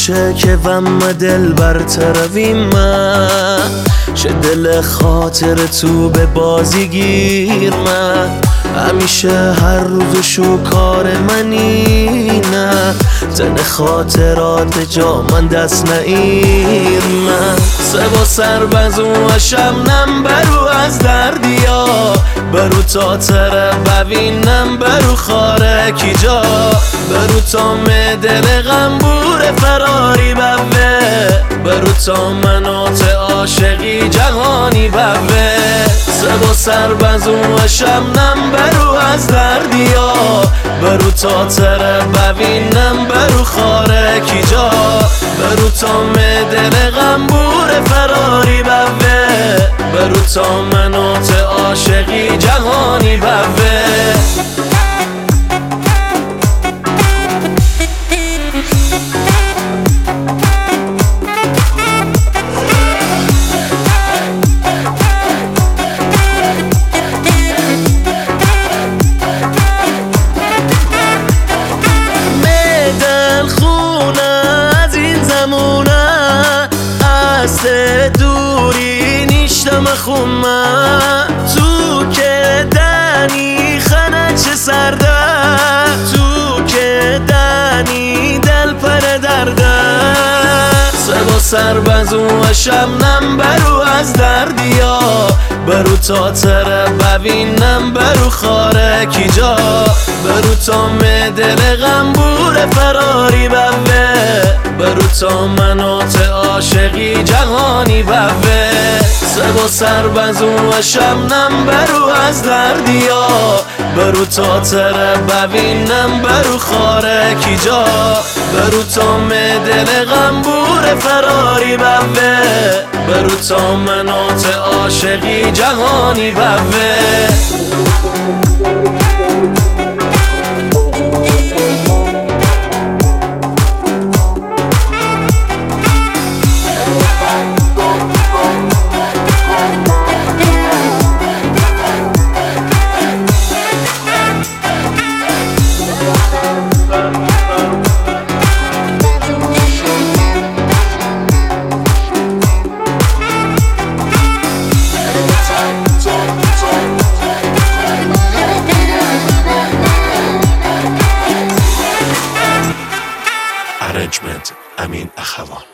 میشه که وم دل برترویم من شه دل خاطر تو به بازی گیر من همیشه هر روز شکار منی نه تن خاطرات جا من دست نگیر من سبا سربزو و شمنم برو از دردیا برو تا تره ببینم برو خاره کی جا برو تا دل غنبور فراری بوه برو تا مناط عاشقی جهانی بوه سبا سربزو و شمنم برو از دردیا برو تا تره ببینم برو خاره کی جا برو تا دل غنبور فراری بوه برو تا مناط عاشقی جهانی بوه دوری نیشتم خونه تو که دنی خنه چه سرده تو که دنی دل پر درده سبا سربزو و شمنم برو از دردیا برو تا تره ببینم برو خاره کی جا برو تا دل غنبور فراری بوه برو تا مناط عاشقی جهانی بوه سبا سربزو و شمنم برو از دردیا برو تا تره ببینم برو خاره کی جا برو تا دل غنبور فراری بوه برو تا مناط عاشقی جهانی بوه Arrangement Amin Akhavan.